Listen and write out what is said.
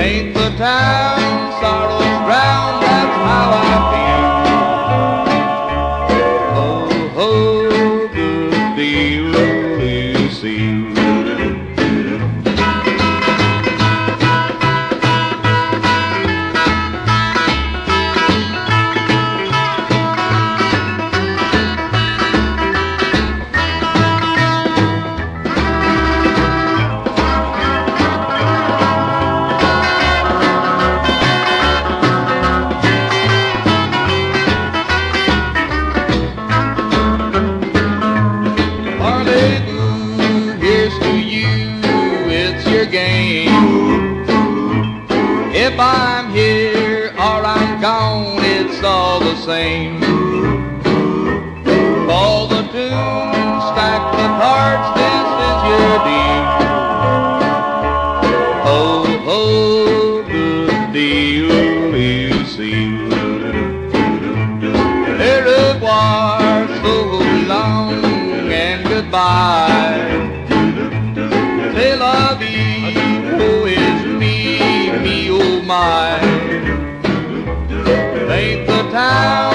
Ain't the town sorrows drowned, that's how I feel. Oh, oh, good deal, Lucille. Game. If I'm here or I'm gone, it's all the same. All the tunes stacked with hearts, this is your deal. Oh, oh, good deal, Lucille. Au revoir, so long and goodbye. C'est la vie, oh, it's me, oh my. Ain't the time